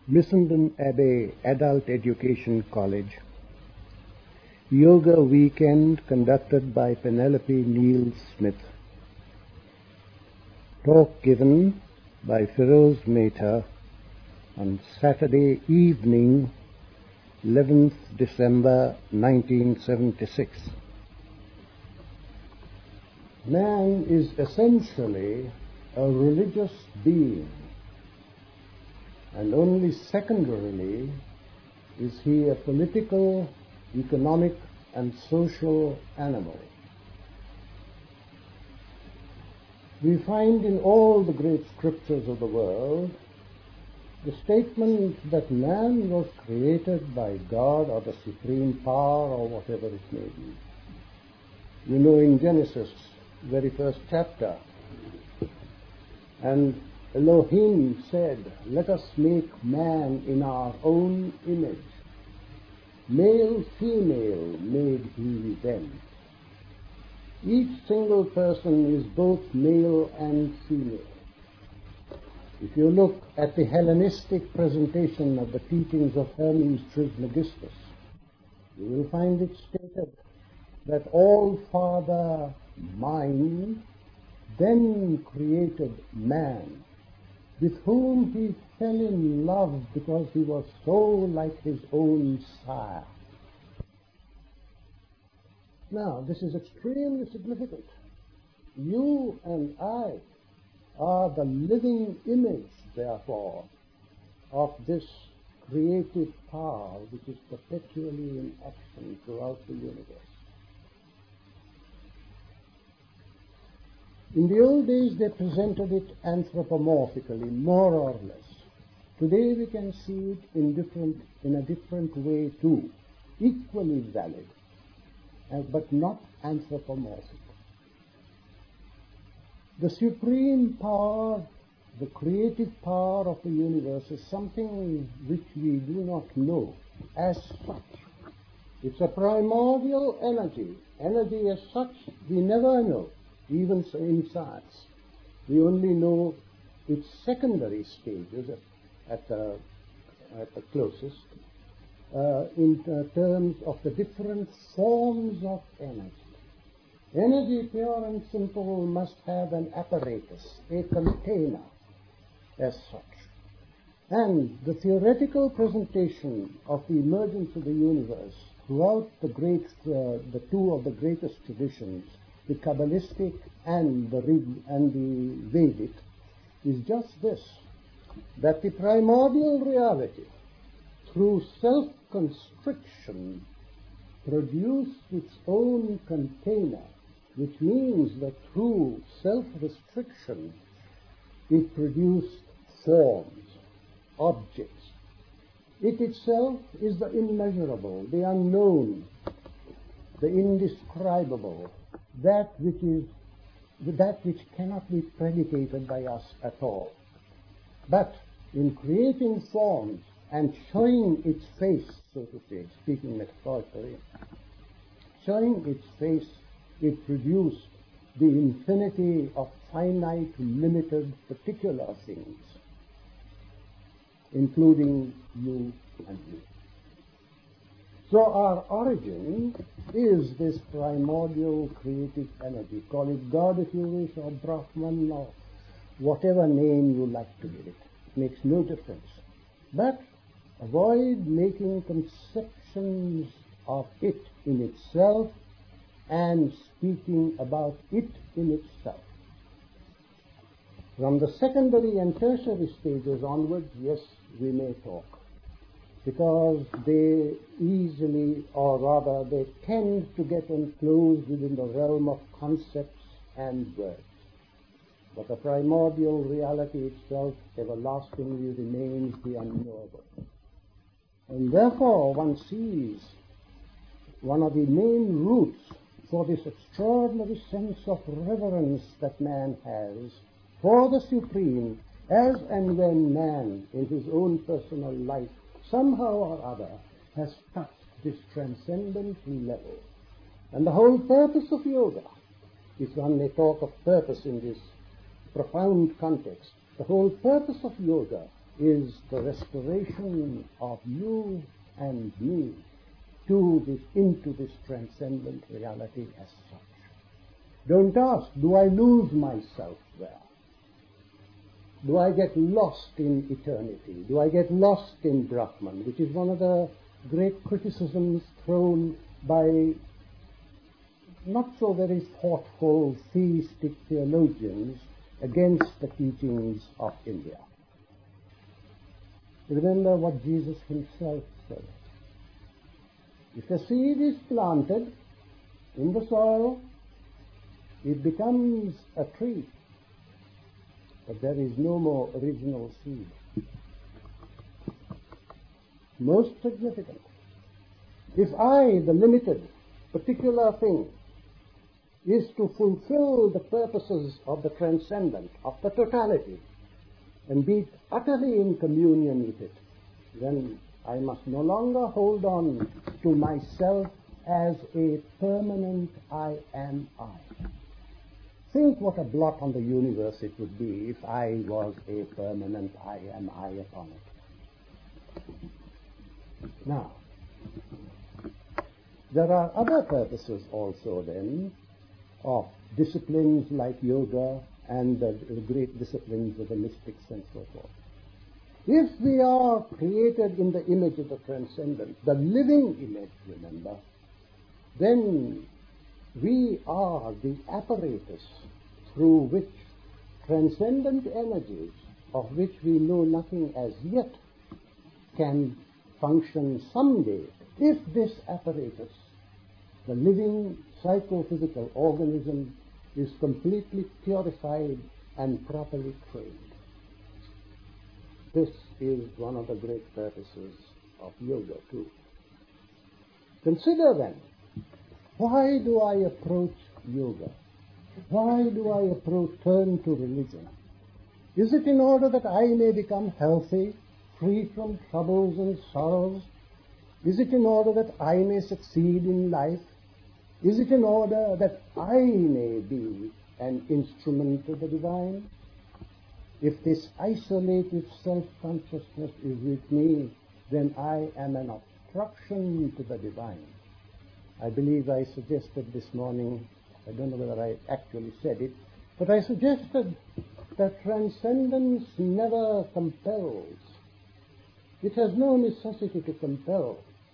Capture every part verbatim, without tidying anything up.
Missenden Abbey Adult Education College. Yoga Weekend conducted by Penelope Neal Smith. Talk given by Feroz Mehta on Saturday evening, eleventh December nineteen seventy-six. Man is essentially a religious being, and only secondarily is he a political, economic, and social animal. We find in all the great scriptures of the world the statement that man was created by God or the supreme power or whatever it may be. You know, in Genesis, very first chapter, and Elohim said, "Let us make man in our own image. Male, female made he them." Each single person is both male and female. If you look at the Hellenistic presentation of the teachings of Hermes Trismegistus, you will find it stated that All-Father Mind then created man, with whom he fell in love because he was so like his own sire. Now, this is extremely significant. You and I are the living image, therefore, of this creative power which is perpetually in action throughout the universe. In the old days, they presented it anthropomorphically, more or less. Today, we can see it in different, in a different way too, equally valid, uh, but not anthropomorphic. The supreme power, the creative power of the universe, is something which we do not know as such. It's a primordial energy. Energy as such, we never know. Even in science, we only know its secondary stages at the, at the closest, uh, in uh, terms of the different forms of energy. Energy, pure and simple, must have an apparatus, a container as such. And the theoretical presentation of the emergence of the universe throughout the great, uh, the two of the greatest traditions, the Kabbalistic and the, and the Vedic, is just this, that the primordial reality, through self-constriction, produced its own container, which means that through self-restriction, it produced forms, objects. It itself is the immeasurable, the unknown, the indescribable, that which is that which cannot be predicated by us at all. But in creating forms and showing its face, so to say, speaking metaphorically, showing its face, it produced the infinity of finite, limited, particular things, including you and me. So our origin is this primordial creative energy. Call it God if you wish, or Brahman, or whatever name you like to give it. It makes no difference. But avoid making conceptions of it in itself and speaking about it in itself. From the secondary and tertiary stages onwards, yes, we may talk, because they easily, or rather they tend to get enclosed within the realm of concepts and words. But the primordial reality itself everlastingly remains the unknowable. And therefore one sees one of the main roots for this extraordinary sense of reverence that man has for the Supreme, as and when man in his own personal life somehow or other has touched this transcendent level. And the whole purpose of yoga, if one may talk of purpose in this profound context, the whole purpose of yoga is the restoration of you and me to this, into this transcendent reality as such. Don't ask, do I lose myself there? Do I get lost in eternity? Do I get lost in Brahman? Which is one of the great criticisms thrown by not so very thoughtful theistic theologians against the teachings of India. Remember what Jesus himself said. If a seed is planted in the soil, it becomes a tree, but there is no more original seed. Most significant. If I, the limited, particular thing, is to fulfill the purposes of the transcendent, of the totality, and be utterly in communion with it, then I must no longer hold on to myself as a permanent I am I. Think what a blot on the universe it would be if I was a permanent I am I upon it. Now, there are other purposes also then of disciplines like yoga and the great disciplines of the mystics and so forth. If we are created in the image of the transcendent, the living image, remember, then we are the apparatus through which transcendent energies, of which we know nothing as yet, can function someday, if this apparatus, the living psychophysical organism, is completely purified and properly trained. This is one of the great purposes of yoga too. Consider then, why do I approach yoga? Why do I approach, turn to religion? Is it in order that I may become healthy, free from troubles and sorrows? Is it in order that I may succeed in life? Is it in order that I may be an instrument of the divine? If this isolated self-consciousness is with me, then I am an obstruction to the divine. I believe I suggested this morning, I don't know whether I actually said it, but I suggested that transcendence never compels. It has no necessity to compel.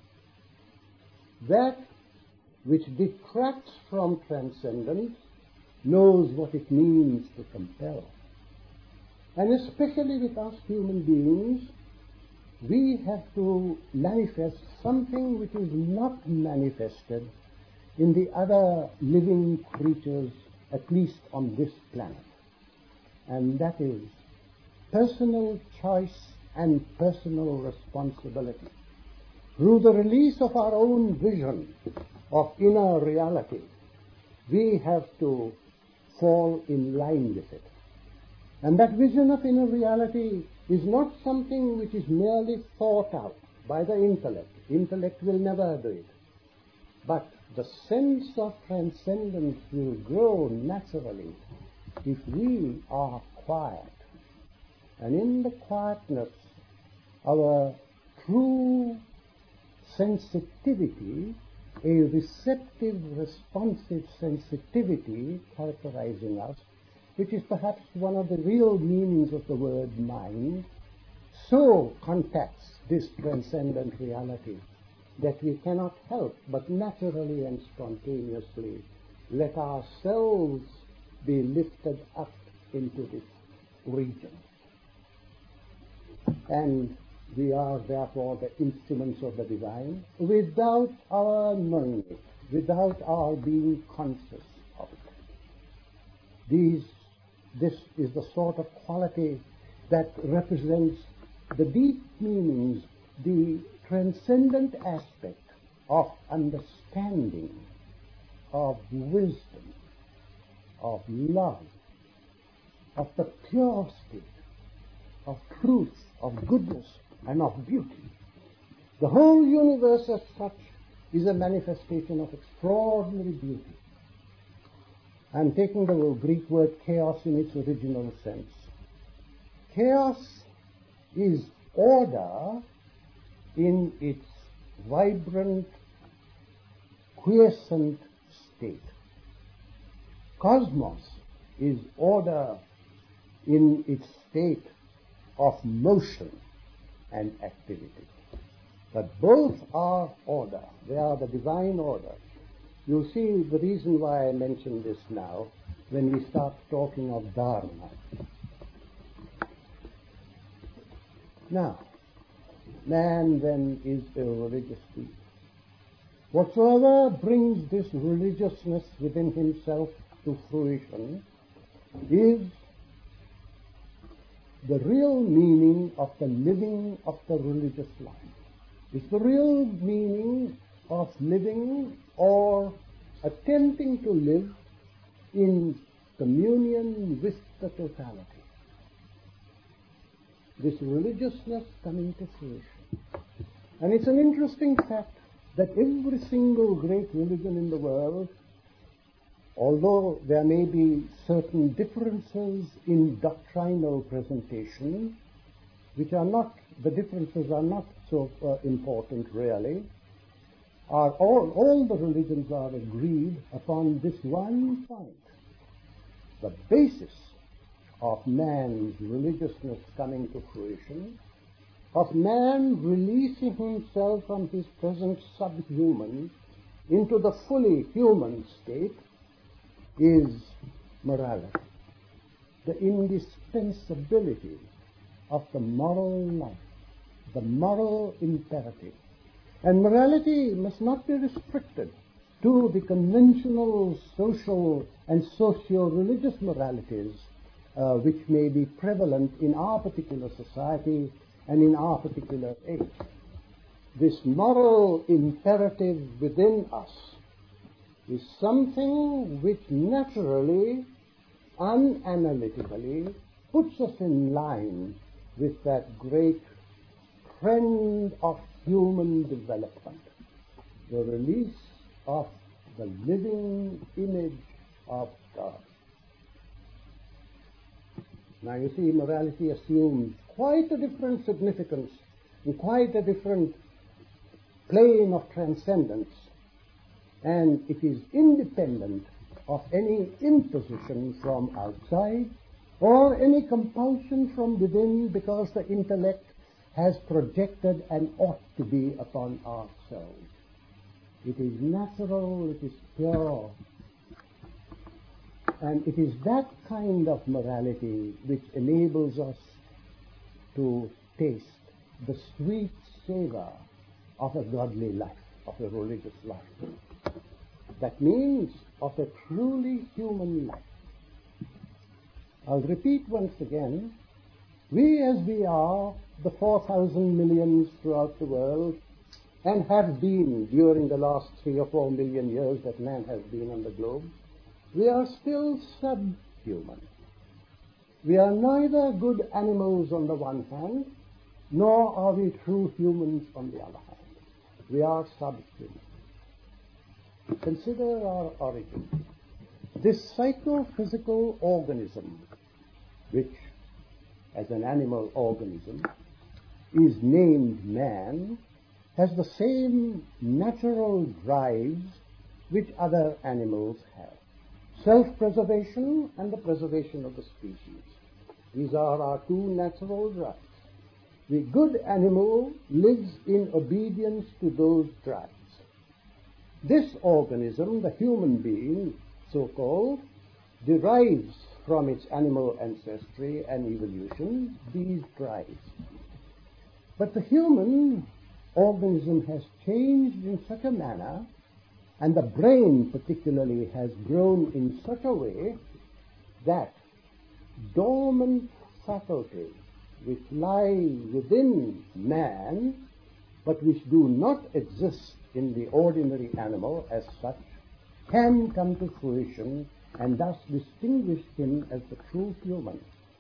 That which detracts from transcendence knows what it means to compel. And especially with us human beings, we have to manifest something which is not manifested in the other living creatures, at least on this planet. And that is personal choice and personal responsibility. Through the release of our own vision of inner reality, we have to fall in line with it. And that vision of inner reality is not something which is merely thought out by the intellect. Intellect will never do it. But the sense of transcendence will grow naturally if we are quiet. And in the quietness, our true sensitivity, a receptive, responsive sensitivity characterizing us, which is perhaps one of the real meanings of the word mind, so contacts this transcendent reality that we cannot help but naturally and spontaneously let ourselves be lifted up into this region. And we are therefore the instruments of the divine without our knowing it, without our being conscious of it. These This is the sort of quality that represents the deep meanings, the transcendent aspect of understanding, of wisdom, of love, of the pure state, of truth, of goodness, and of beauty. The whole universe as such is a manifestation of extraordinary beauty. I'm taking the Greek word chaos in its original sense. Chaos is order in its vibrant, quiescent state. Cosmos is order in its state of motion and activity. But both are order. They are the divine order. You'll see the reason why I mention this now when we start talking of Dharma. Now, man then is a religious being. Whatsoever brings this religiousness within himself to fruition is the real meaning of the living of the religious life. It's the real meaning of living or attempting to live in communion with the totality. This religiousness coming to fruition. And it's an interesting fact that every single great religion in the world, although there may be certain differences in doctrinal presentation, which are not, the differences are not so uh, important really, are all, all the religions are agreed upon this one point. The basis of man's religiousness coming to fruition, of man releasing himself from his present subhuman into the fully human state, is morality, the indispensability of the moral life, the moral imperative. And morality must not be restricted to the conventional social and socio-religious moralities uh, which may be prevalent in our particular society and in our particular age. This moral imperative within us is something which naturally, unanalytically, puts us in line with that great trend of human development, the release of the living image of God. Now you see, morality assumes quite a different significance and quite a different plane of transcendence, and it is independent of any imposition from outside or any compulsion from within, because the intellect has projected and ought to be upon ourselves. It is natural, it is pure, and it is that kind of morality which enables us to taste the sweet savor of a godly life, of a religious life. That means of a truly human life. I'll repeat once again, we as we are, the four thousand millions throughout the world, and have been during the last three or four million years that man has been on the globe, we are still subhuman. We are neither good animals on the one hand, nor are we true humans on the other hand. We are subhuman. Consider our origin. This psychophysical organism, which as an animal organism is named man, has the same natural drives which other animals have. Self-preservation and the preservation of the species. These are our two natural drives. The good animal lives in obedience to those drives. This organism, the human being, so-called, derives from its animal ancestry and evolution these drives. But the human organism has changed in such a manner, and the brain particularly has grown in such a way, that dormant faculties which lie within man, but which do not exist in the ordinary animal as such, can come to fruition and thus distinguish him as the true human.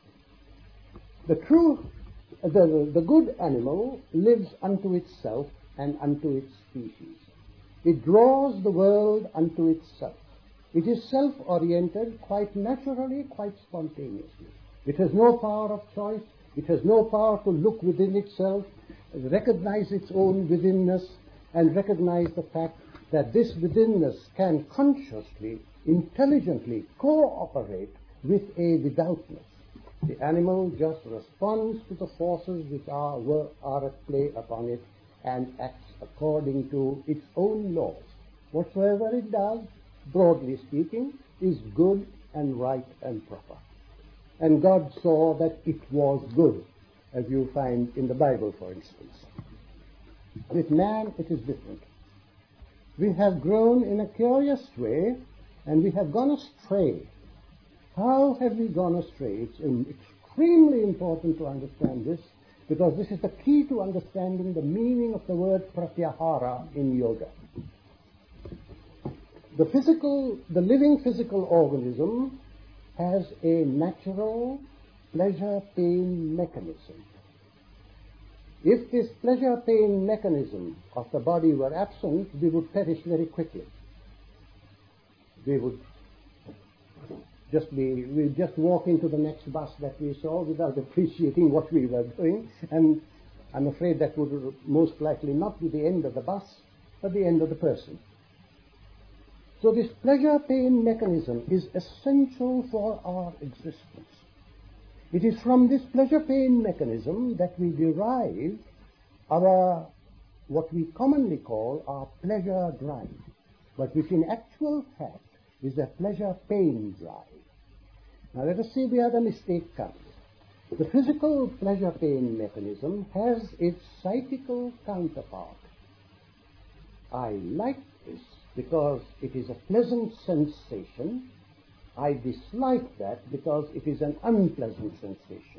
The true, the, the good animal lives unto itself and unto its species. It draws the world unto itself. It is self-oriented quite naturally, quite spontaneously. It has no power of choice. It has no power to look within itself, recognize its own withinness, and recognize the fact that this withinness can consciously, intelligently cooperate with a withoutness. The animal just responds to the forces which are, were, are at play upon it and acts according to its own laws. Whatsoever it does, broadly speaking, is good and right and proper. And God saw that it was good, as you find in the Bible, for instance. With man, it is different. We have grown in a curious way, and we have gone astray. How have we gone astray? It's extremely important to understand this, because this is the key to understanding the meaning of the word pratyahara in yoga. The physical, the living physical organism has a natural pleasure-pain mechanism. If this pleasure-pain mechanism of the body were absent, we would perish very quickly. We would just be, we'd just walk into the next bus that we saw without appreciating what we were doing, and I'm afraid that would most likely not be the end of the bus, but the end of the person. So this pleasure-pain mechanism is essential for our existence. It is from this pleasure-pain mechanism that we derive our, what we commonly call our pleasure drive, but which in actual fact is a pleasure-pain drive. Now let us see where the mistake comes. The physical pleasure-pain mechanism has its psychical counterpart. I like this because it is a pleasant sensation. I dislike that because it is an unpleasant sensation.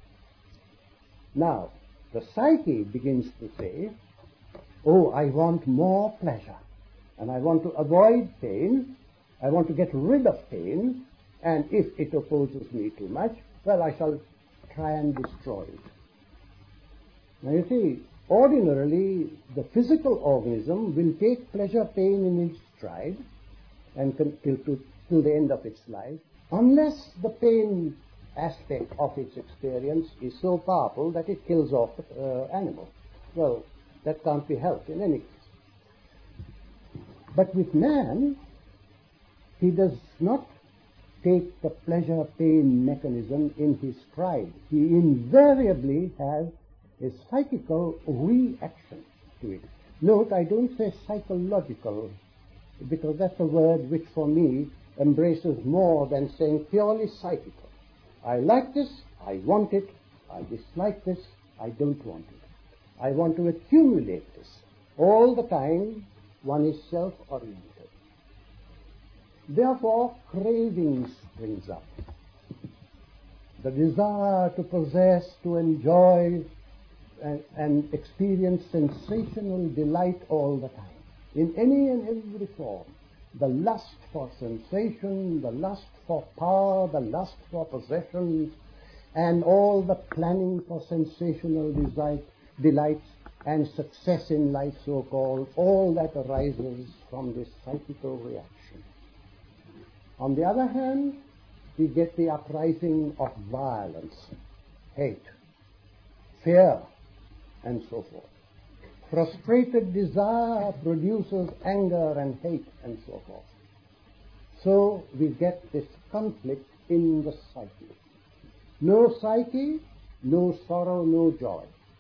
Now, the psyche begins to say, oh, I want more pleasure, and I want to avoid pain, I want to get rid of pain, and if it opposes me too much, well, I shall try and destroy it. Now you see, ordinarily, the physical organism will take pleasure-pain in its stride and till, to, till the end of its life, unless the pain aspect of its experience is so powerful that it kills off the uh, animal. Well, that can't be helped in any case. But with man, he does not take the pleasure-pain mechanism in his stride. He invariably has a psychical reaction to it. Note, I don't say psychological, because that's a word which for me embraces more than saying purely psychical. I like this, I want it, I dislike this, I don't want it. I want to accumulate this. All the time, one is self-oriented. Therefore, craving springs up. The desire to possess, to enjoy, and, and experience sensational delight all the time, in any and every form. The lust for sensation, the lust for power, the lust for possessions, and all the planning for sensational delight, delights and success in life, so-called, all that arises from this psychical reaction. On the other hand, we get the uprising of violence, hate, fear, and so forth. Frustrated desire produces anger and hate, and so forth. So we get this conflict in the psyche. No psyche, no sorrow, no joy.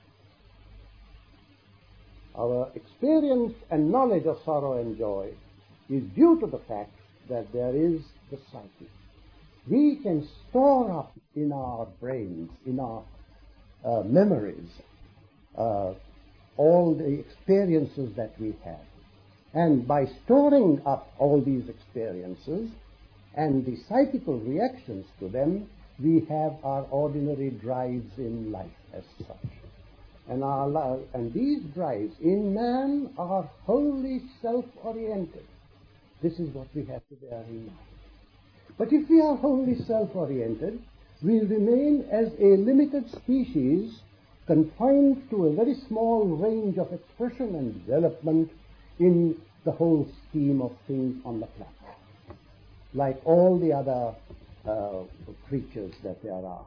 Our experience and knowledge of sorrow and joy is due to the fact that there is the psyche. We can store up in our brains, in our uh, memories, uh, all the experiences that we have. And by storing up all these experiences and the psychical reactions to them, we have our ordinary drives in life as such. And, our, and these drives in man are wholly self-oriented. This is what we have to bear in mind. But if we are wholly self-oriented, we remain as a limited species confined to a very small range of expression and development in the whole scheme of things on the planet, like all the other uh, creatures that there are.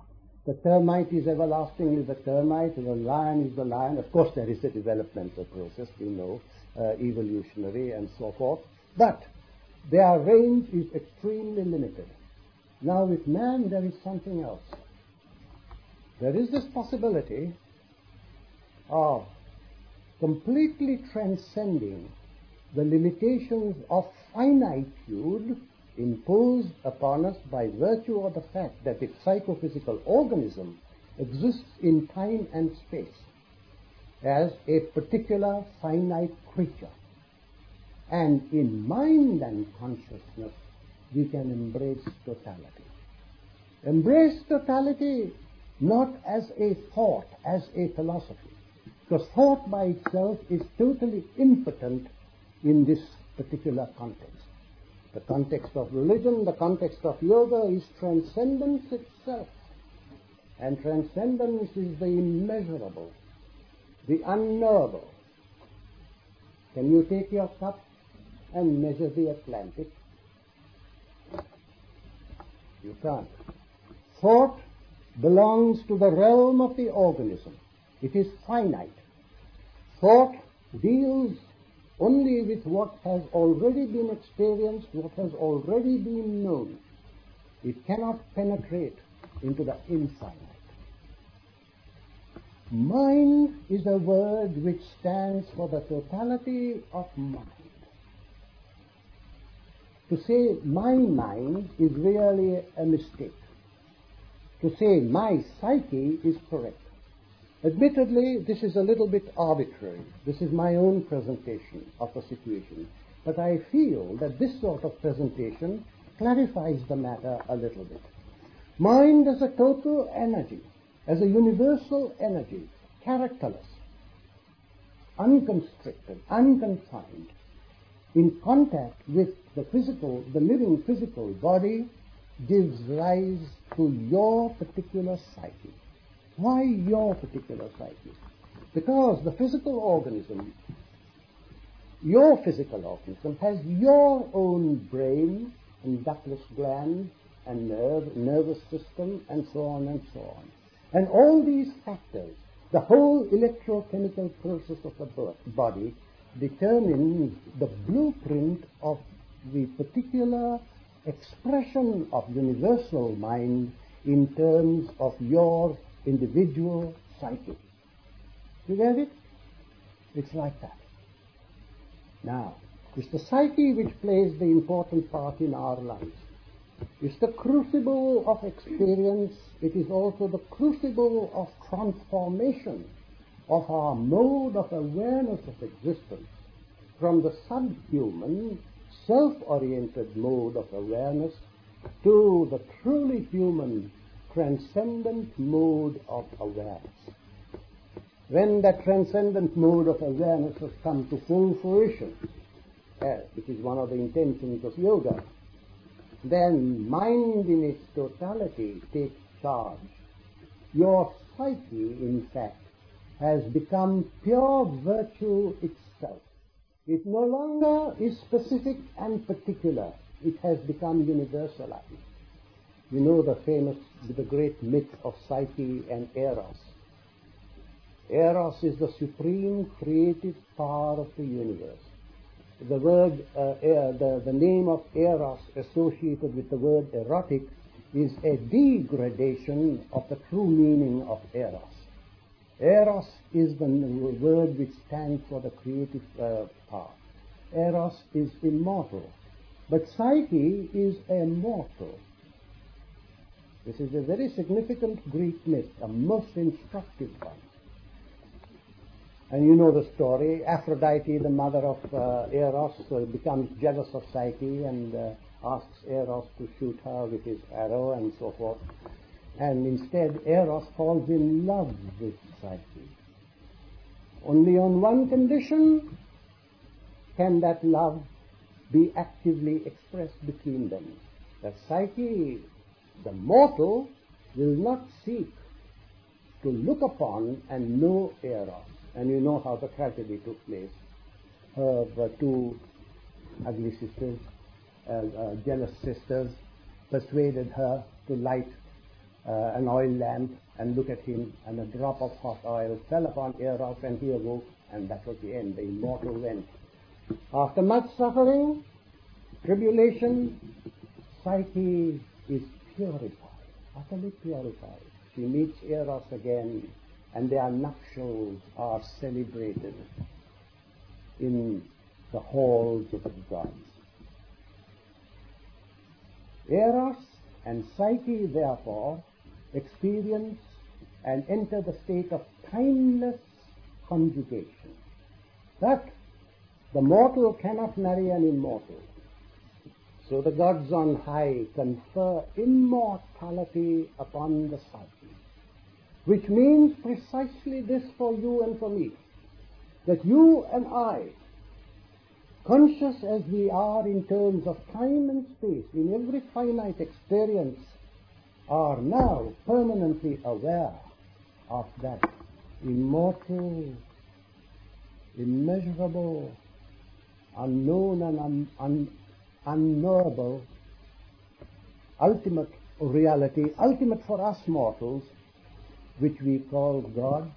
The termite is everlastingly the termite, the lion is the lion. Of course, there is a developmental process, we know, uh, evolutionary and so forth, but their range is extremely limited. Now, with man, there is something else. There is this possibility of completely transcending the limitations of finitude imposed upon us by virtue of the fact that the psychophysical organism exists in time and space as a particular finite creature. And in mind and consciousness, we can embrace totality. Embrace totality not as a thought, as a philosophy, because thought by itself is totally impotent in this particular context. The context of religion, the context of yoga is transcendence itself. And transcendence is the immeasurable, the unknowable. Can you take your cup and measure the Atlantic? You can't. Thought belongs to the realm of the organism. It is finite. Thought deals only with what has already been experienced, what has already been known. It cannot penetrate into the infinite. Mind is a word which stands for the totality of mind. To say my mind is really a mistake. To say my psyche is correct. Admittedly, this is a little bit arbitrary. This is my own presentation of the situation. But I feel that this sort of presentation clarifies the matter a little bit. Mind as a total energy, as a universal energy, characterless, unconstricted, unconfined, in contact with the physical, the living physical body, gives rise to your particular psyche. Why your particular psyche? Because the physical organism, your physical organism, has your own brain and ductless gland and nerve, nervous system, and so on and so on. And all these factors, the whole electrochemical process of the body, determines the blueprint of the particular expression of universal mind in terms of your individual psyche. You get it? It's like that. Now, it's the psyche which plays the important part in our lives. It's the crucible of experience. It is also the crucible of transformation of our mode of awareness of existence from the subhuman, self-oriented mode of awareness to the truly human, transcendent mode of awareness. When that transcendent mode of awareness has come to full fruition, uh, which is one of the intentions of yoga, then mind in its totality takes charge. Your psyche, in fact, has become pure virtue itself. It no longer is specific and particular. It has become universalized. You know the famous, the great myth of Psyche and Eros. Eros is the supreme creative power of the universe. The word, uh, er, the, the name of Eros associated with the word erotic is a degradation of the true meaning of Eros. Eros is the word which stands for the creative uh, power. Eros is immortal, but Psyche is immortal. This is a very significant Greek myth, a most instructive one. And you know the story. Aphrodite, the mother of uh, Eros, uh, becomes jealous of Psyche and uh, asks Eros to shoot her with his arrow and so forth. And instead, Eros falls in love with Psyche. Only on one condition can that love be actively expressed between them. That Psyche, the mortal, will not seek to look upon and know Eros. And you know how the tragedy took place. Her uh, two ugly sisters, uh, uh, jealous sisters, persuaded her to light uh, an oil lamp and look at him, and a drop of hot oil fell upon Eros, and he awoke, and that was the end. The immortal went. After much suffering, tribulation, Psyche is purified, utterly purified. She meets Eros again, and their nuptials are celebrated in the halls of the gods. Eros and Psyche, therefore, experience and enter the state of timeless conjugation. But the mortal cannot marry an immortal. So the gods on high confer immortality upon the Psyche, which means precisely this for you and for me, that you and I, conscious as we are in terms of time and space, in every finite experience, are now permanently aware of that immortal, immeasurable, unknown and un- un- unknowable, ultimate reality, ultimate for us mortals, which we call God,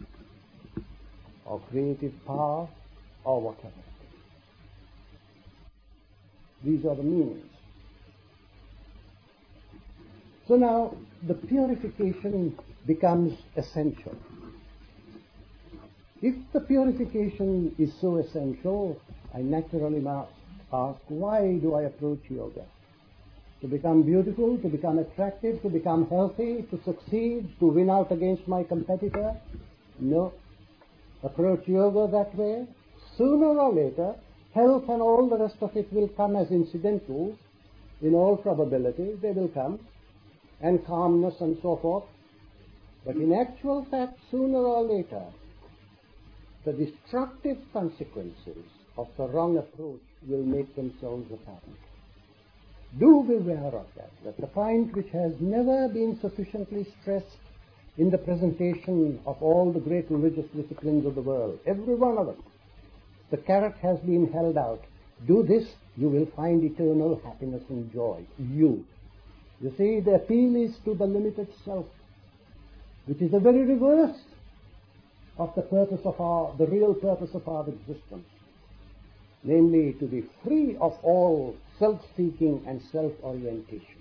or creative power, or whatever. These are the meanings. So now the purification becomes essential. If the purification is so essential, I naturally must ask, why do I approach yoga? To become beautiful, to become attractive, to become healthy, to succeed, to win out against my competitor? No. Approach yoga that way. Sooner or later, health and all the rest of it will come as incidentals. In all probability, they will come, and calmness and so forth. But in actual fact, sooner or later, the destructive consequences of the wrong approach will make themselves apparent. Do beware of that. That's a point which has never been sufficiently stressed in the presentation of all the great religious disciplines of the world. Every one of them. The carrot has been held out. Do this, you will find eternal happiness and joy. You. You see, the appeal is to the limited self, which is the very reverse of the purpose of our, the real purpose of our existence. Namely, to be free of all self-seeking and self-orientation.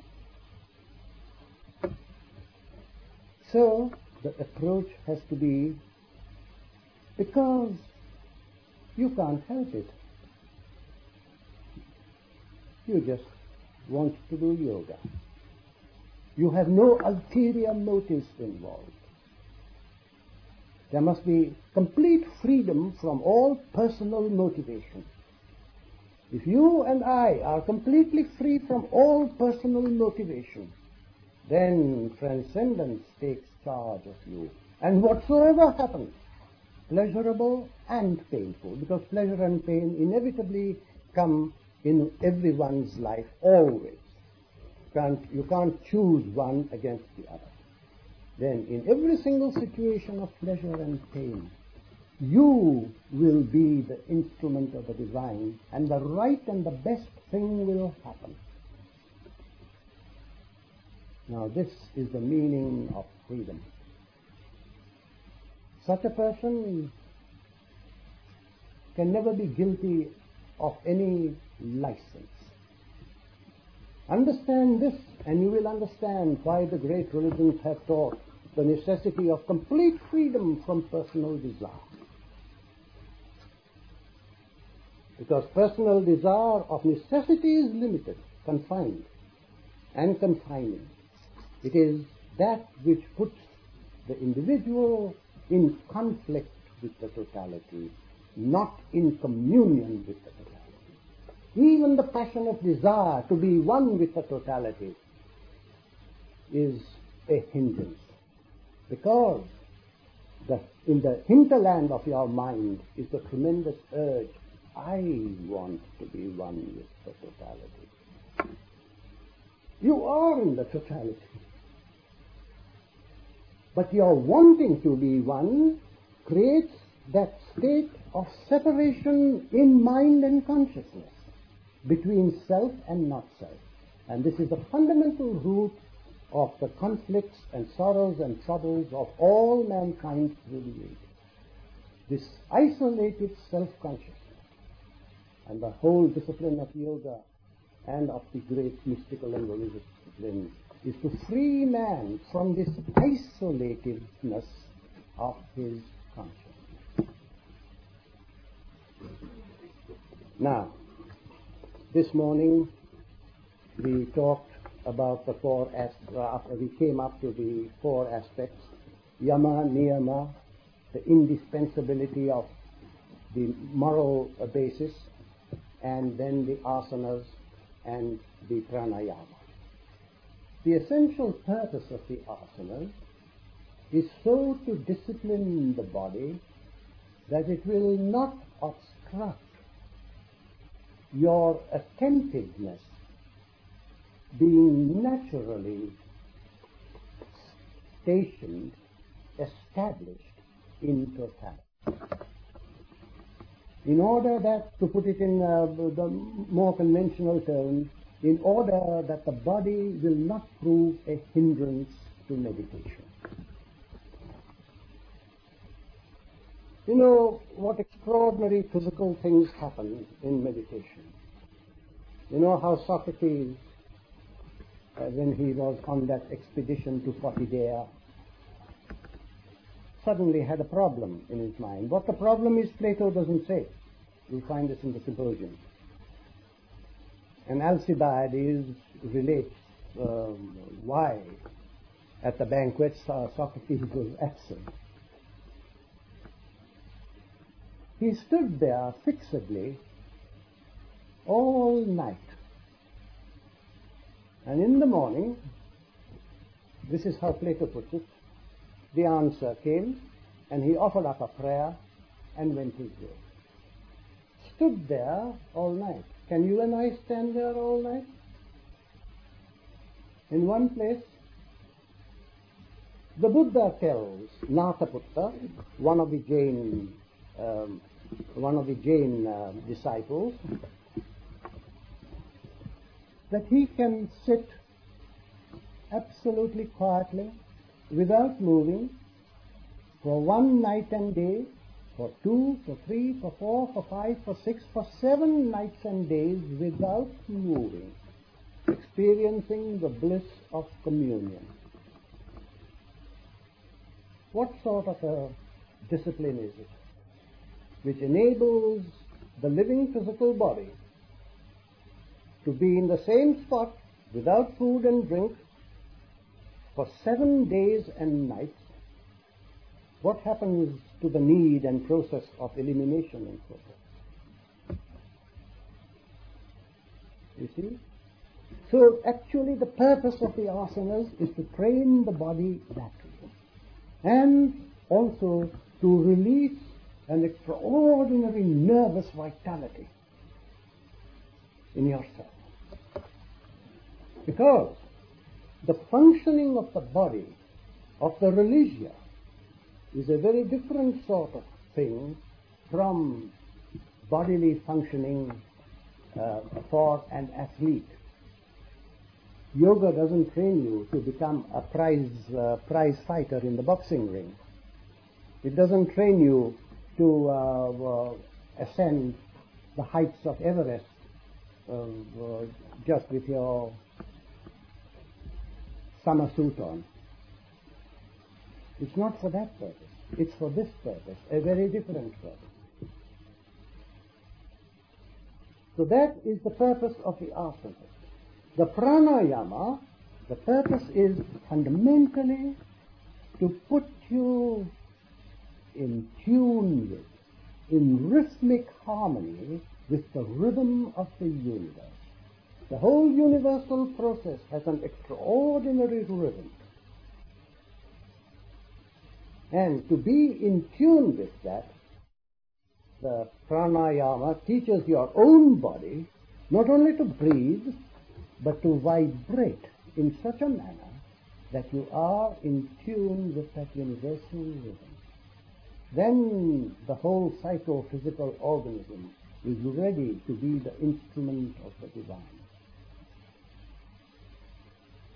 So, the approach has to be, because you can't help it. You just want to do yoga. You have no ulterior motives involved. There must be complete freedom from all personal motivation. If you and I are completely free from all personal motivation, then transcendence takes charge of you. And whatsoever happens, pleasurable and painful, because pleasure and pain inevitably come in everyone's life always. You can't, you can't choose one against the other. Then in every single situation of pleasure and pain, you will be the instrument of the divine, and the right and the best thing will happen. Now this is the meaning of freedom. Such a person can never be guilty of any license. Understand this, and you will understand why the great religions have taught the necessity of complete freedom from personal desire. Because personal desire of necessity is limited, confined, and confining. It is that which puts the individual in conflict with the totality, not in communion with the totality. Even the passion of desire to be one with the totality is a hindrance, because the, in the hinterland of your mind is the tremendous urge, I want to be one with the totality. You are in the totality. But your wanting to be one creates that state of separation in mind and consciousness between self and not self. And this is the fundamental root of the conflicts and sorrows and troubles of all mankind through the ages. This isolated self-consciousness and the whole discipline of yoga and of the great mystical and religious disciplines is to free man from this isolatedness of his consciousness. Now, this morning we talked about the four aspects, we came up to the four aspects, yama, niyama, the indispensability of the moral basis, and then the asanas and the pranayama. The essential purpose of the asanas is so to discipline the body that it will not obstruct your attentiveness being naturally stationed, established in totality. In order that, to put it in uh, the more conventional terms, in order that the body will not prove a hindrance to meditation. You know what extraordinary physical things happen in meditation. You know how Socrates, uh, when he was on that expedition to Potidaea, suddenly had a problem in his mind. What the problem is, Plato doesn't say. You'll find this in the Symposium. And Alcibiades relates um, why at the banquet uh, Socrates was absent. He stood there fixedly all night. And in the morning, this is how Plato puts it, the answer came, and he offered up a prayer and went his way. Stood there all night. Can you and I stand there all night? In one place, the Buddha tells Nathaputta, one of the Jain, um, one of the Jain uh, disciples, that he can sit absolutely quietly, without moving, for one night and day, for two, for three, for four, for five, for six, for seven nights and days without moving, experiencing the bliss of communion. What sort of a discipline is it which enables the living physical body to be in the same spot without food and drink for seven days and nights? What happens to the need and process of elimination and so forth? You see? So actually the purpose of the asanas is to train the body that way, and also to release an extraordinary nervous vitality in yourself. Because the functioning of the body, of the religio, is a very different sort of thing from bodily functioning uh, for an athlete. Yoga doesn't train you to become a prize, uh, prize fighter in the boxing ring. It doesn't train you to uh, uh, ascend the heights of Everest uh, uh, just with your summer suit on. It's not for that purpose. It's for this purpose, a very different purpose. So that is the purpose of the asanas. The pranayama, the purpose is fundamentally to put you in tune with, in rhythmic harmony with the rhythm of the universe. The whole universal process has an extraordinary rhythm. And to be in tune with that, the pranayama teaches your own body not only to breathe, but to vibrate in such a manner that you are in tune with that universal rhythm. Then the whole psychophysical organism is ready to be the instrument of the divine.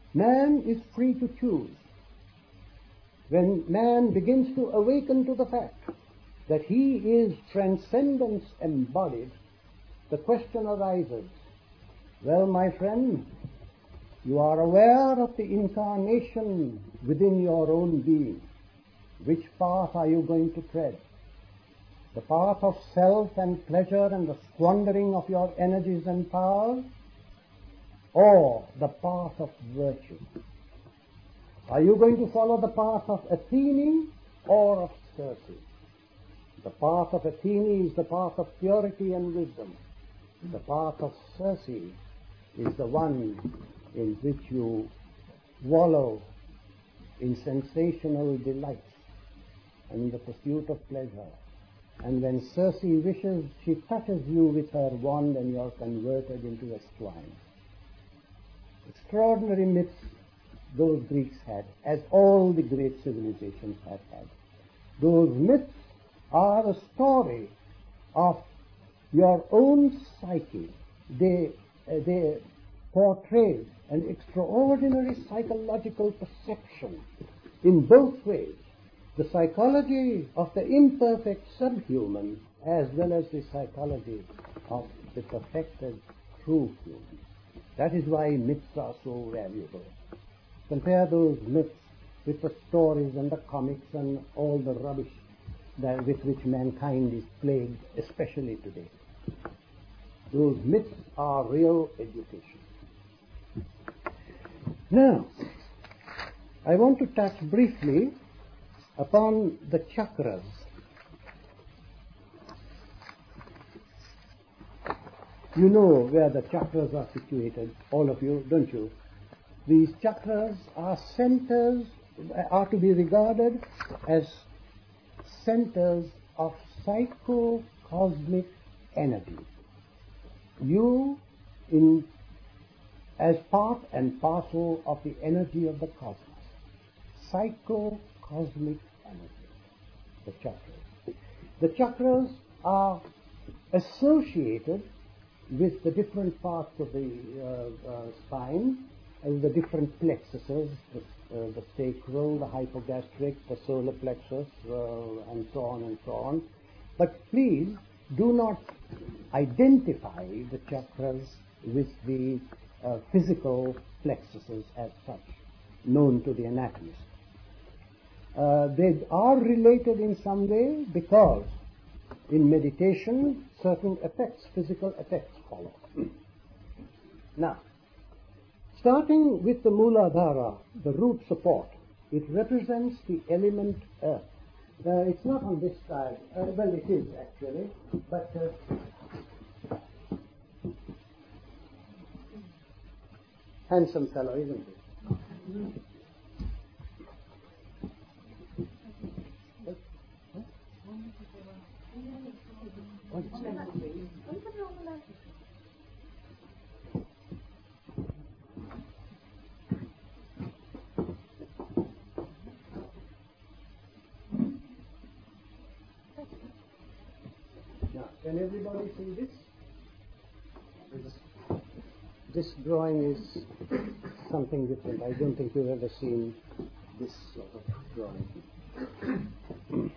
Man is free to choose. When man begins to awaken to the fact that he is transcendence embodied, the question arises, well, my friend, you are aware of the incarnation within your own being. Which path are you going to tread? The path of self and pleasure and the squandering of your energies and powers, or the path of virtue? Are you going to follow the path of Athene or of Circe? The path of Athene is the path of purity and wisdom. The path of Circe is the one in which you wallow in sensational delights and in the pursuit of pleasure. And when Circe wishes, she touches you with her wand and you are converted into a swine. Extraordinary myths those Greeks had, as all the great civilizations have had. Those myths are a story of your own psyche. They, uh, they portray an extraordinary psychological perception in both ways. The psychology of the imperfect subhuman as well as the psychology of the perfected true human. That is why myths are so valuable. Compare those myths with the stories and the comics and all the rubbish that with which mankind is plagued, especially today. Those myths are real education. Now, I want to touch briefly upon the chakras. You know where the chakras are situated, all of you, don't you? These chakras are centers, are to be regarded as centers of psycho-cosmic energy. You, in, as part and parcel of the energy of the cosmos. Psycho-cosmic energy, the chakras. The chakras are associated with the different parts of the uh, uh, spine, and the different plexuses, the, uh, the sacral, the hypogastric, the solar plexus, uh, and so on and so on. But please do not identify the chakras with the uh, physical plexuses as such, known to the anatomist. Uh, they are related in some way because in meditation certain effects, physical effects follow. Now, starting with the Mooladhara, the root support, it represents the element earth. Uh, it's not on this side. Uh, well, it is actually, but uh, handsome fellow, isn't he? Now, can everybody see this? This drawing is something different. I don't think you've ever seen this sort of drawing.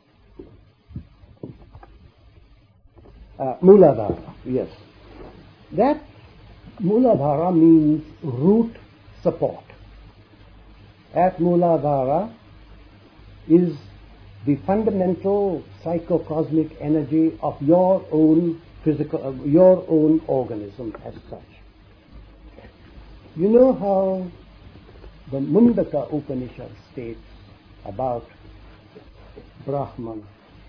Uh, Mooladhara, yes. That Mooladhara means root support. At Mooladhara is the fundamental psychocosmic energy of your own physical, uh, your own organism as such. You know how the Mundaka Upanishad states about Brahman.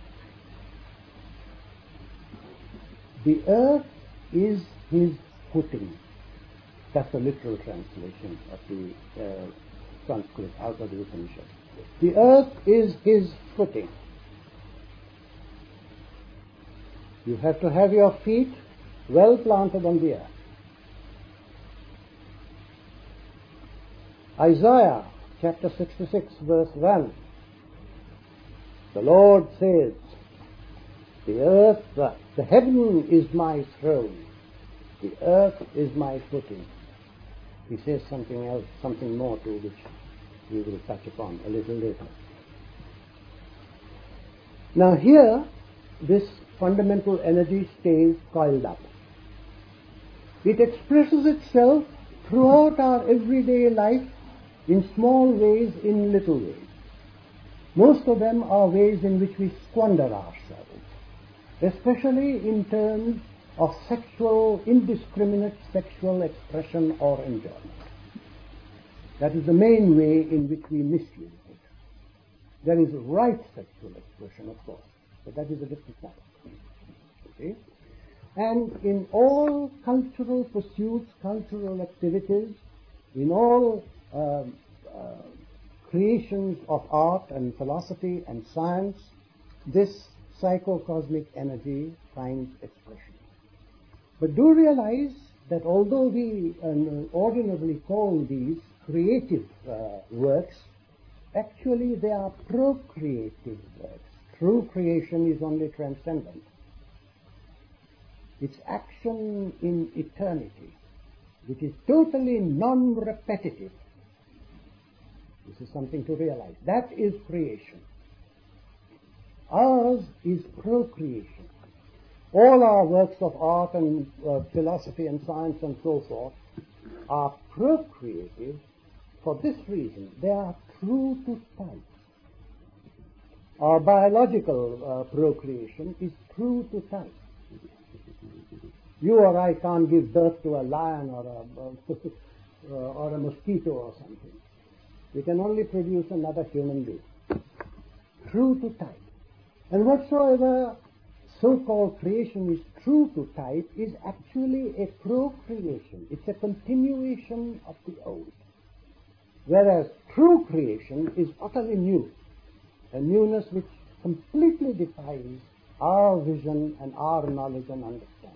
The earth is his footing. That's the literal translation of the uh, Sanskrit out of the Upanishad. The earth is his footing. You have to have your feet well planted on the earth. Isaiah chapter sixty-six verse one. The Lord says, the earth, the, the heaven is my throne, the earth is my footing. he says something else, something more too, which we will touch upon a little later. Now here, this fundamental energy stays coiled up. It expresses itself throughout our everyday life in small ways, in little ways. Most of them are ways in which we squander ourselves, especially in terms of sexual, indiscriminate sexual expression or enjoyment. That is the main way in which we misuse it. There is right sexual expression, of course, but that is a different matter. Okay? And in all cultural pursuits, cultural activities, in all uh, uh, creations of art and philosophy and science, this psychocosmic energy finds expression. But do realize that although we uh, ordinarily call these creative uh, works, actually they are procreative works. True creation is only transcendent. It's action in eternity, which is totally non-repetitive. This is something to realize. That is creation. Ours is procreation. All our works of art and uh, philosophy and science and so forth are procreative for this reason. They are true to type. Our biological uh, procreation is true to type. You or I can't give birth to a lion or a, uh, or a mosquito or something. We can only produce another human being. True to type. And whatsoever so-called creation is true to type is actually a procreation. It's a continuation of the old. Whereas true creation is utterly new. A newness which completely defies our vision and our knowledge and understanding.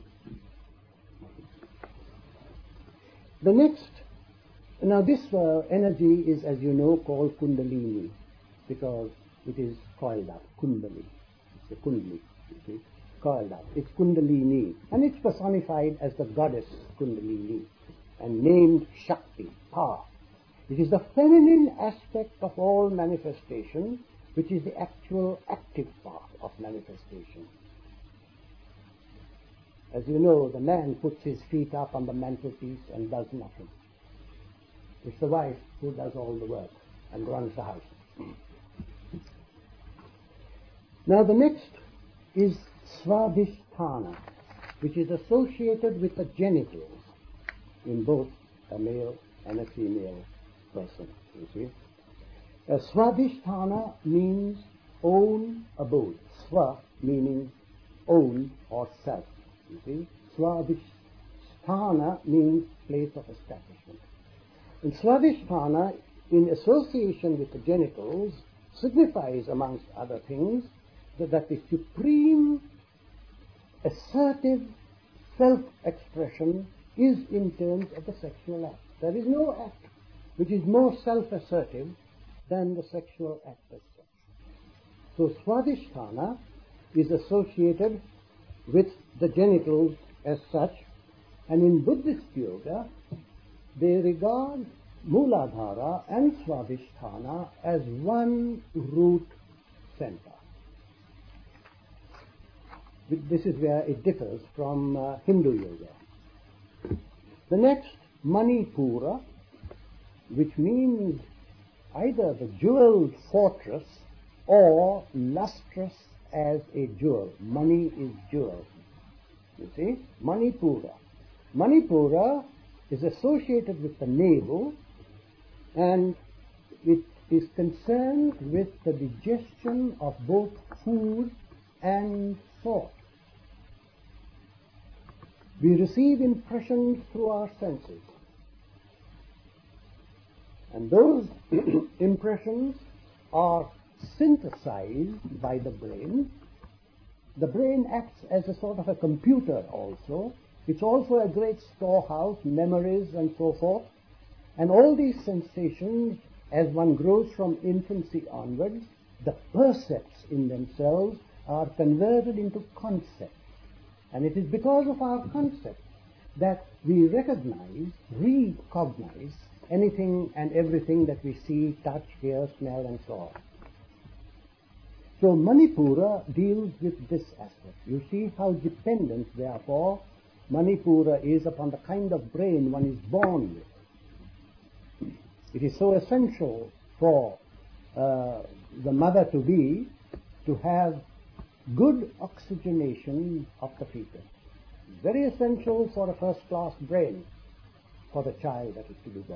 The next, now this uh, energy is, as you know, called Kundalini, because it is coiled up, Kundali. It's a Kundali, you see, coiled up. It's Kundalini, and it's personified as the goddess Kundalini, and named Shakti, power. It is the feminine aspect of all manifestation, which is the actual active part of manifestation. As you know, the man puts his feet up on the mantelpiece and does nothing. It's the wife who does all the work and runs the house. Now the next is Svadhisthana, which is associated with the genitals in both a male and a female person, you see. Uh, Svadhisthana means own abode. Sva meaning own or self. You see, Svadhisthana means place of establishment. And Svadhisthana, in association with the genitals, signifies, amongst other things, that, that the supreme assertive self-expression is in terms of the sexual act. There is no act which is more self-assertive than the sexual act as such. So Svadhisthana is associated with the genitals as such, and in Buddhist yoga they regard Mooladhara and Svadhisthana as one root center. This is where it differs from uh, Hindu yoga. The next, Manipura, which means either the jeweled fortress or lustrous as a jewel. Money is jewel. You see? Manipura. Manipura is associated with the navel, and it is concerned with the digestion of both food and thought. We receive impressions through our senses, and those impressions are synthesized by the brain. The brain acts as a sort of a computer also. It's also a great storehouse, memories and so forth. And all these sensations, as one grows from infancy onwards, the percepts in themselves are converted into concepts. And it is because of our concepts that we recognize, recognize anything and everything that we see, touch, hear, smell, and so on. So Manipura deals with this aspect. You see how dependent, therefore, Manipura is upon the kind of brain one is born with. It is so essential for uh, the mother-to-be to have good oxygenation of the fetus. Very essential for a first-class brain for the child that is to be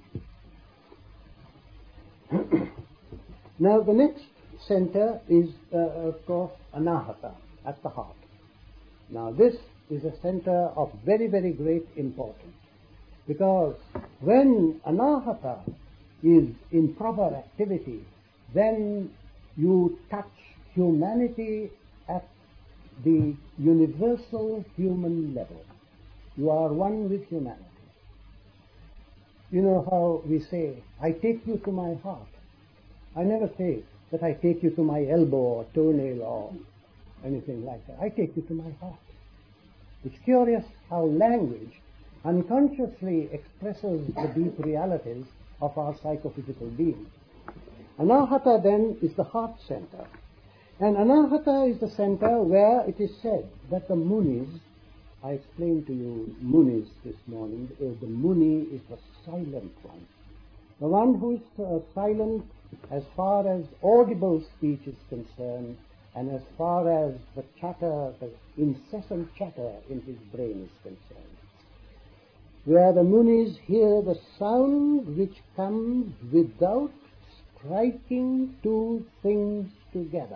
born. Now the next center is, uh, of course, Anahata, at the heart. Now this is a center of very, very great importance, because when Anahata is in proper activity, then you touch humanity at the universal human level. You are one with humanity. You know how we say, I take you to my heart. I never say that I take you to my elbow or toenail or anything like that. I take you to my heart. It's curious how language unconsciously expresses the deep realities of our psychophysical being. Anahata then is the heart center. And Anahata is the center where it is said that the Munis, I explained to you Munis this morning, the Muni is the silent one. The one who is uh, silent as far as audible speech is concerned, and as far as the chatter, the incessant chatter in his brain is concerned. Where the Munis hear the sound which comes without striking two things together.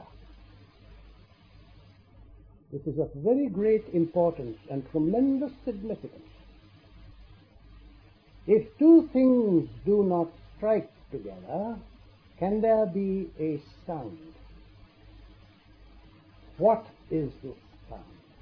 This is of very great importance and tremendous significance. If two things do not strike together, can there be a sound? What is this sound?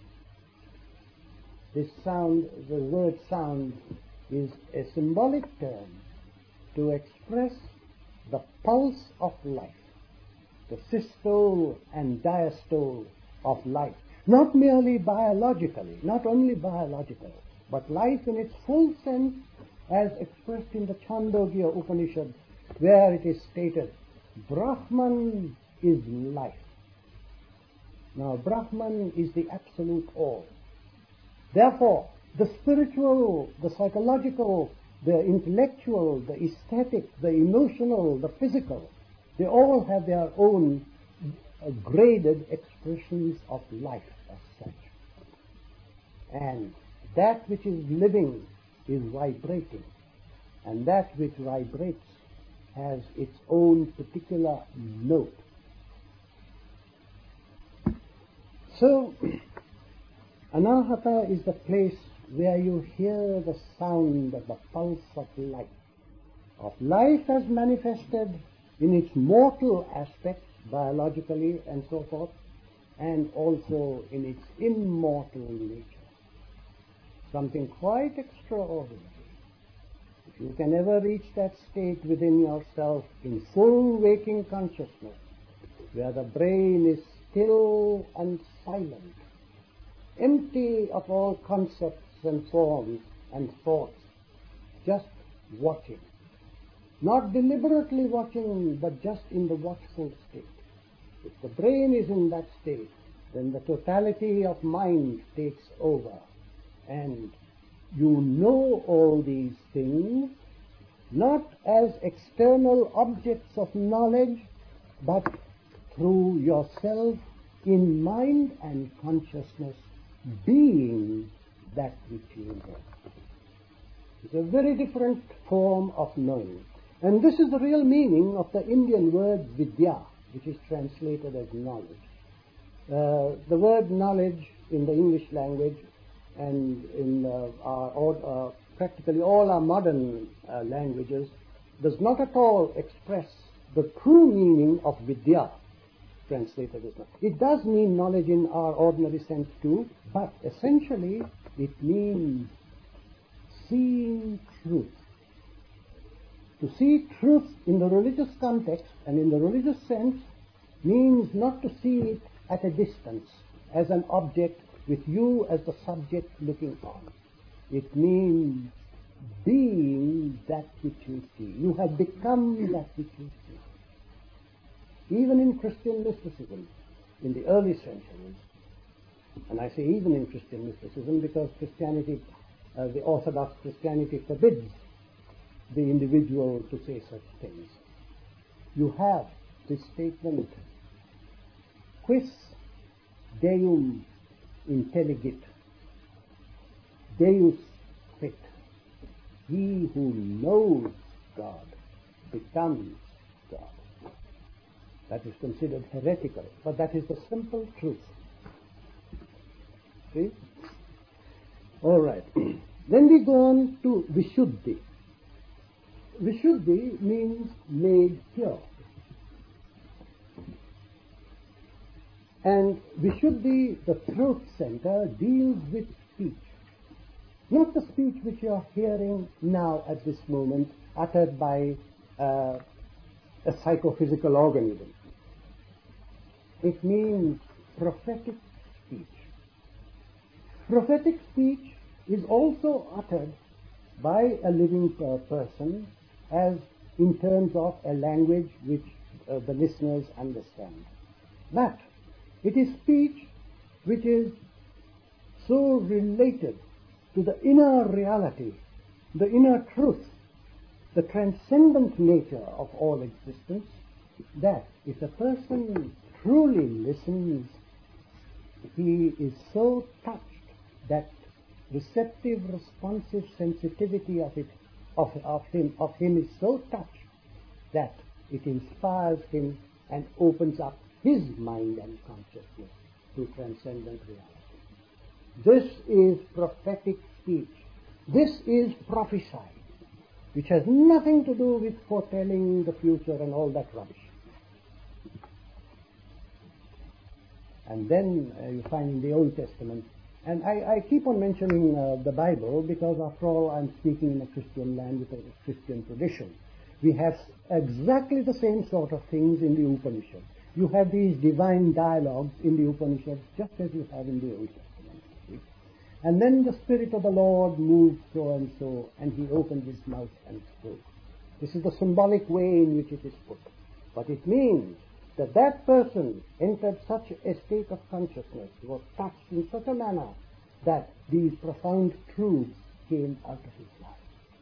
This sound, the word sound, is a symbolic term to express the pulse of life, the systole and diastole of life. Not merely biologically, not only biological, but life in its full sense as expressed in the Chandogya Upanishad, where it is stated, Brahman is life. Now, Brahman is the absolute all. Therefore, the spiritual, the psychological, the intellectual, the aesthetic, the emotional, the physical, they all have their own uh, graded expressions of life as such. And that which is living is vibrating, and that which vibrates has its own particular note. So, Anahata is the place where you hear the sound of the pulse of life, of life as manifested in its mortal aspects, biologically and so forth, and also in its immortal nature. Something quite extraordinary. If you can ever reach that state within yourself in full waking consciousness, where the brain is still and silent, empty of all concepts and forms and thoughts, just watching. Not deliberately watching, but just in the watchful state. If the brain is in that state, then the totality of mind takes over, and you know all these things, not as external objects of knowledge, but through yourself in mind and consciousness, being that which you know. It's a very different form of knowing. And this is the real meaning of the Indian word vidya, which is translated as knowledge. Uh, the word knowledge in the English language and in uh, our, or, uh, practically all our modern uh, languages does not at all express the true meaning of vidya, translated as knowledge. It does mean knowledge in our ordinary sense too, but essentially it means seeing truth. To see truth in the religious context and in the religious sense means not to see it at a distance as an object with you as the subject looking on. It means being that which you see. You have become that which you see. Even in Christian mysticism, in the early centuries, and I say even in Christian mysticism because Christianity, uh, the Orthodox Christianity forbids the individual to say such things. You have this statement, quis Deum intelligit, Deus fit. He who knows God becomes God. That is considered heretical, but that is the simple truth. See? All right. Then we go on to Vishuddhi. Vishuddhi means made pure. And Vishuddhi, the throat center, deals with speech. Not the speech which you are hearing now at this moment, uttered by uh, a psychophysical organism. It means prophetic speech. Prophetic speech is also uttered by a living uh, person as in terms of a language which uh, the listeners understand. But it is speech which is so related to the inner reality, the inner truth, the transcendent nature of all existence, that if a person truly listens, he is so touched that receptive, responsive sensitivity of it, of, of him, of him is so touched that it inspires him and opens up his mind and consciousness to transcendent reality. This is prophetic speech. This is prophecy, which has nothing to do with foretelling the future and all that rubbish. And then uh, you find in the Old Testament, and I, I keep on mentioning uh, the Bible because after all I'm speaking in a Christian land with a Christian tradition. We have exactly the same sort of things in the Upanishads. You have these divine dialogues in the Upanishads just as you have in the Old Testament. And then the Spirit of the Lord moved so and so, and he opened his mouth and spoke. This is the symbolic way in which it is put. But it means that that person entered such a state of consciousness, was touched in such a manner that these profound truths came out of his life.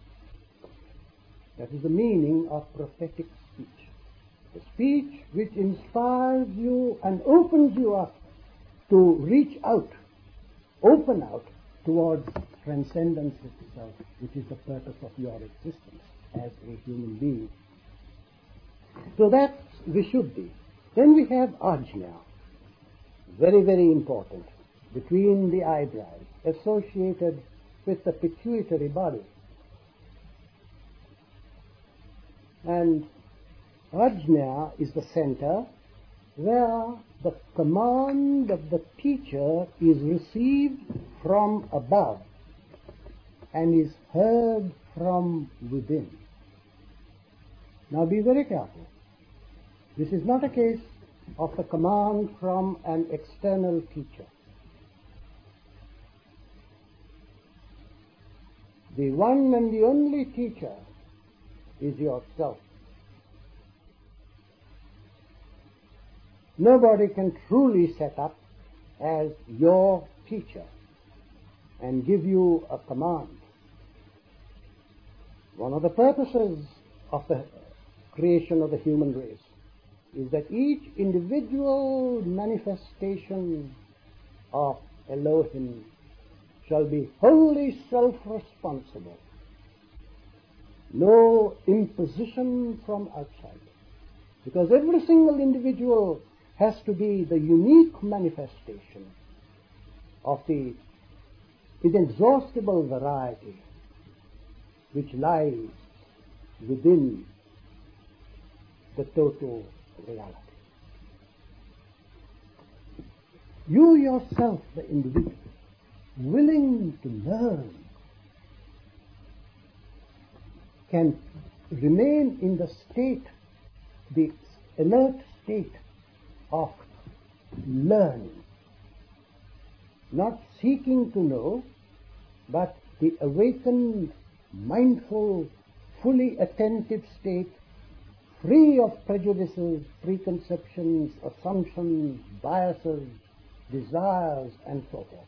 That is the meaning of prophetic speech. The speech which inspires you and opens you up to reach out, open out towards transcendence itself, which is the purpose of your existence as a human being. So that's Vishuddhi. Then we have Ajna, very, very important, between the eyebrows, associated with the pituitary body. And Ajna is the center where the command of the teacher is received from above and is heard from within. Now be very careful. This is not a case of the command from an external teacher. The one and the only teacher is yourself. Nobody can truly set up as your teacher and give you a command. One of the purposes of the creation of the human race is that each individual manifestation of Elohim shall be wholly self-responsible. No imposition from outside. Because every single individual has to be the unique manifestation of the inexhaustible variety which lies within the total reality. You yourself, the individual, willing to learn, can remain in the state, the alert state of learning, not seeking to know, but the awakened, mindful, fully attentive state, free of prejudices, preconceptions, assumptions, biases, desires, and so forth.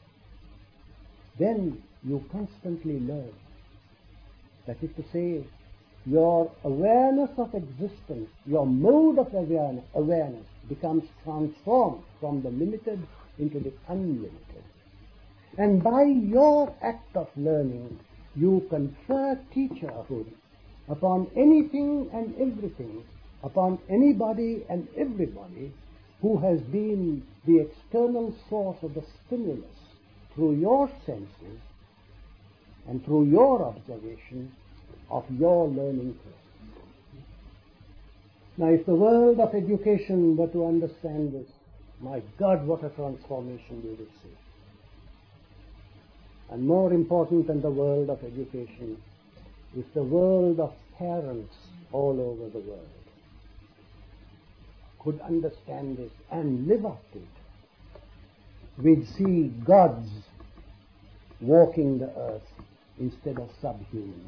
Then you constantly learn. That is to say, your awareness of existence, your mode of awareness, awareness becomes transformed from the limited into the unlimited. And by your act of learning, you confer teacherhood upon anything and everything, upon anybody and everybody who has been the external source of the stimulus through your senses and through your observation of your learning process. Now, if the world of education were to understand this, my God, what a transformation we will see. And more important than the world of education is the world of parents all over the world could understand this and live up to it. We'd see gods walking the earth instead of subhumans.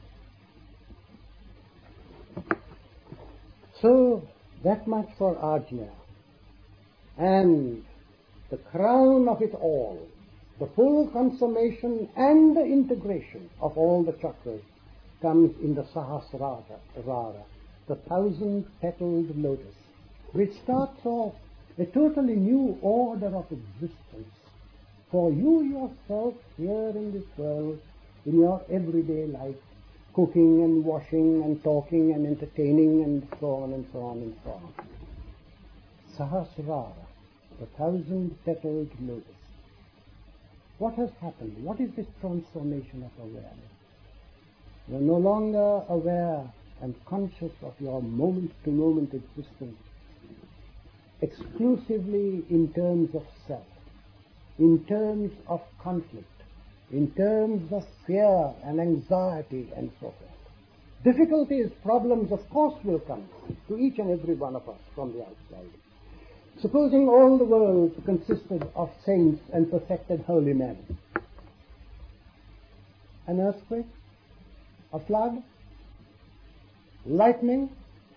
So, that much for Ajna. And the crown of it all, the full consummation and the integration of all the chakras, comes in the Sahasrara, the thousand-petaled lotus, which starts off a totally new order of existence for you yourself here in this world, in your everyday life, cooking and washing and talking and entertaining and so on and so on and so on. Sahasrara, the thousand-petaled lotus. What has happened? What is this transformation of awareness? You are no longer aware and conscious of your moment-to-moment existence exclusively in terms of self, in terms of conflict, in terms of fear and anxiety and so forth. Difficulties, problems, of course, will come to each and every one of us from the outside. Supposing all the world consisted of saints and perfected holy men, an earthquake, a flood, lightning,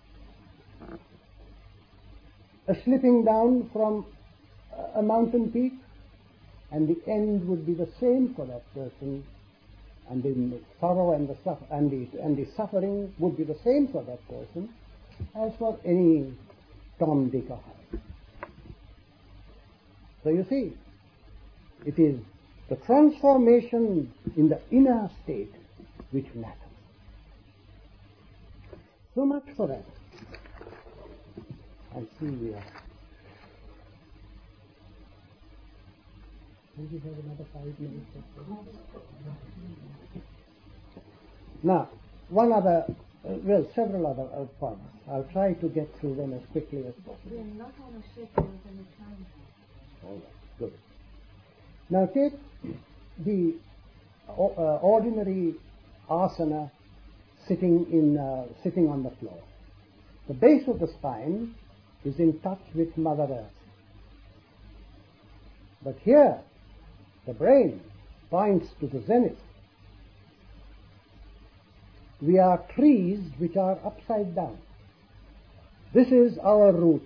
a slipping down from a mountain peak, and the end would be the same for that person, and the sorrow and the, suffer- and the, and the suffering would be the same for that person as for any Tom, Dick, or Harry. So you see, it is the transformation in the inner state which matters. So much for that. I see we are. Will we have another five minutes or so? Now, one other, uh, well, several other uh, points. I'll try to get through them as quickly as possible. We're not on a ship with any time. All right, good. Now take the uh, ordinary asana sitting in uh, sitting on the floor. The base of the spine is in touch with Mother Earth. But here, the brain points to the zenith. We are trees which are upside down. This is our root.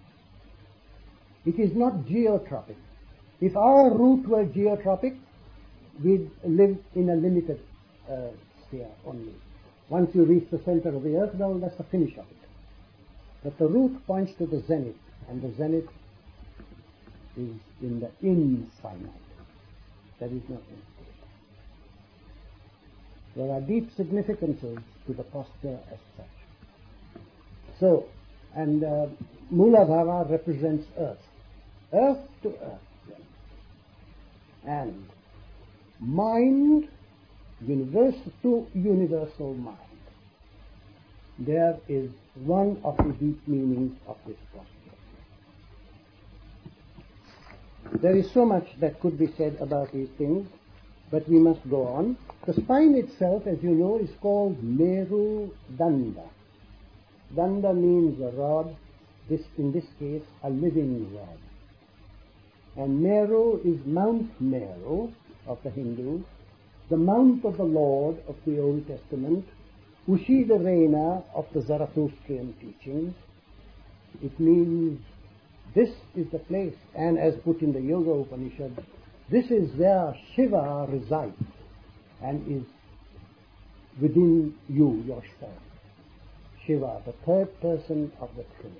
It is not geotropic. If our root were geotropic, we'd live in a limited uh, sphere only. Once you reach the center of the earth, well, that's the finish of it. But the root points to the zenith, and the zenith is in the infinite. There is nothing. There are deep significances to the posture as such. So, and uh, Mooladhara represents earth. Earth to earth. And mind, universe to universal mind. There is one of the deep meanings of this posture. There is so much that could be said about these things, but we must go on. The spine itself, as you know, is called Meru Danda. Danda means a rod, this, in this case, a living rod. And Meru is Mount Meru of the Hindus, the mount of the Lord of the Old Testament, Ushidharena of the Zarathustrian teachings. It means this is the place, and as put in the Yoga Upanishad, this is where Shiva resides and is within you, yourself. Shiva, the third person of the Trinity.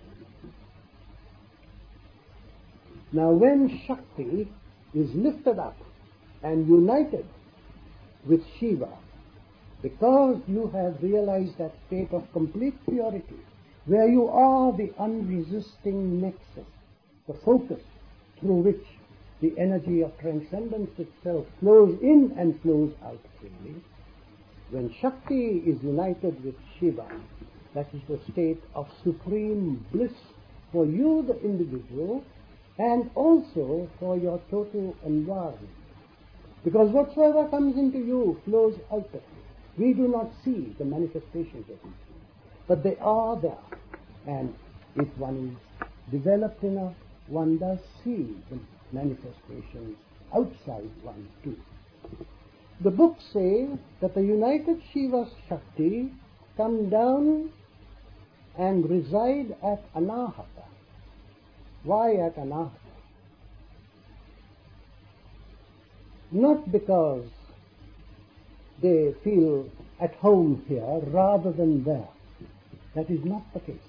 Now when Shakti is lifted up and united with Shiva, because you have realized that state of complete purity, where you are the unresisting nexus, the focus through which the energy of transcendence itself flows in and flows out freely, when Shakti is united with Shiva, that is the state of supreme bliss for you, the individual, and also for your total environment. Because whatsoever comes into you flows out of you. We do not see the manifestations of these things, but they are there. And if one is developed enough, one does see the manifestations outside one too. The books say that the united Shiva Shakti come down and reside at Anahata. Why at Anahata? Not because they feel at home here rather than there. That is not the case.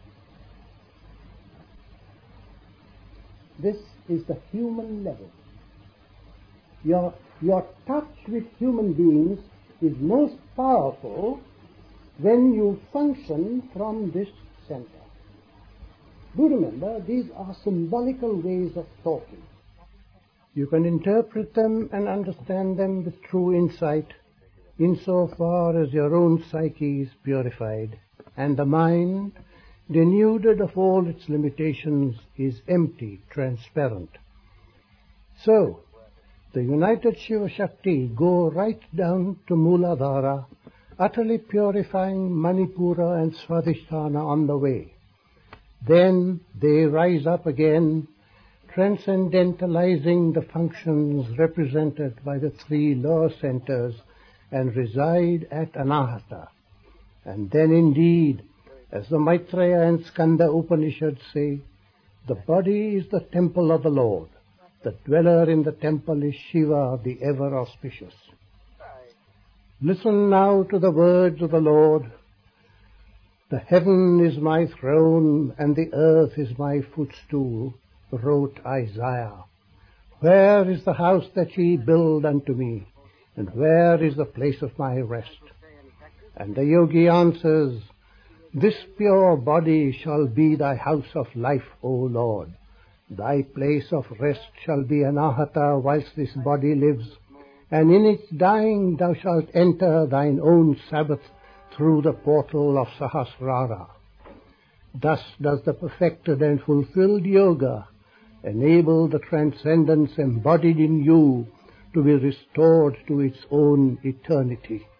This is the human level. Your, your touch with human beings is most powerful when you function from this center. Do remember, these are symbolical ways of talking. You can interpret them and understand them with true insight insofar as your own psyche is purified and the mind, denuded of all its limitations, is empty, transparent. So, the united Shiva Shakti go right down to Mooladhara, utterly purifying Manipura and Swadhisthana on the way. Then they rise up again, transcendentalizing the functions represented by the three lower centers, and reside at Anahata. And then indeed, as the Maitreya and Skanda Upanishads say, the body is the temple of the Lord. The dweller in the temple is Shiva, the ever-auspicious. Listen now to the words of the Lord. The heaven is my throne, and the earth is my footstool, wrote Isaiah. Where is the house that ye build unto me? And where is the place of my rest? And the yogi answers, this pure body shall be thy house of life, O Lord. Thy place of rest shall be Anahata whilst this body lives, and in its dying thou shalt enter thine own Sabbath through the portal of Sahasrara. Thus does the perfected and fulfilled yoga enable the transcendence embodied in you to be restored to its own eternity.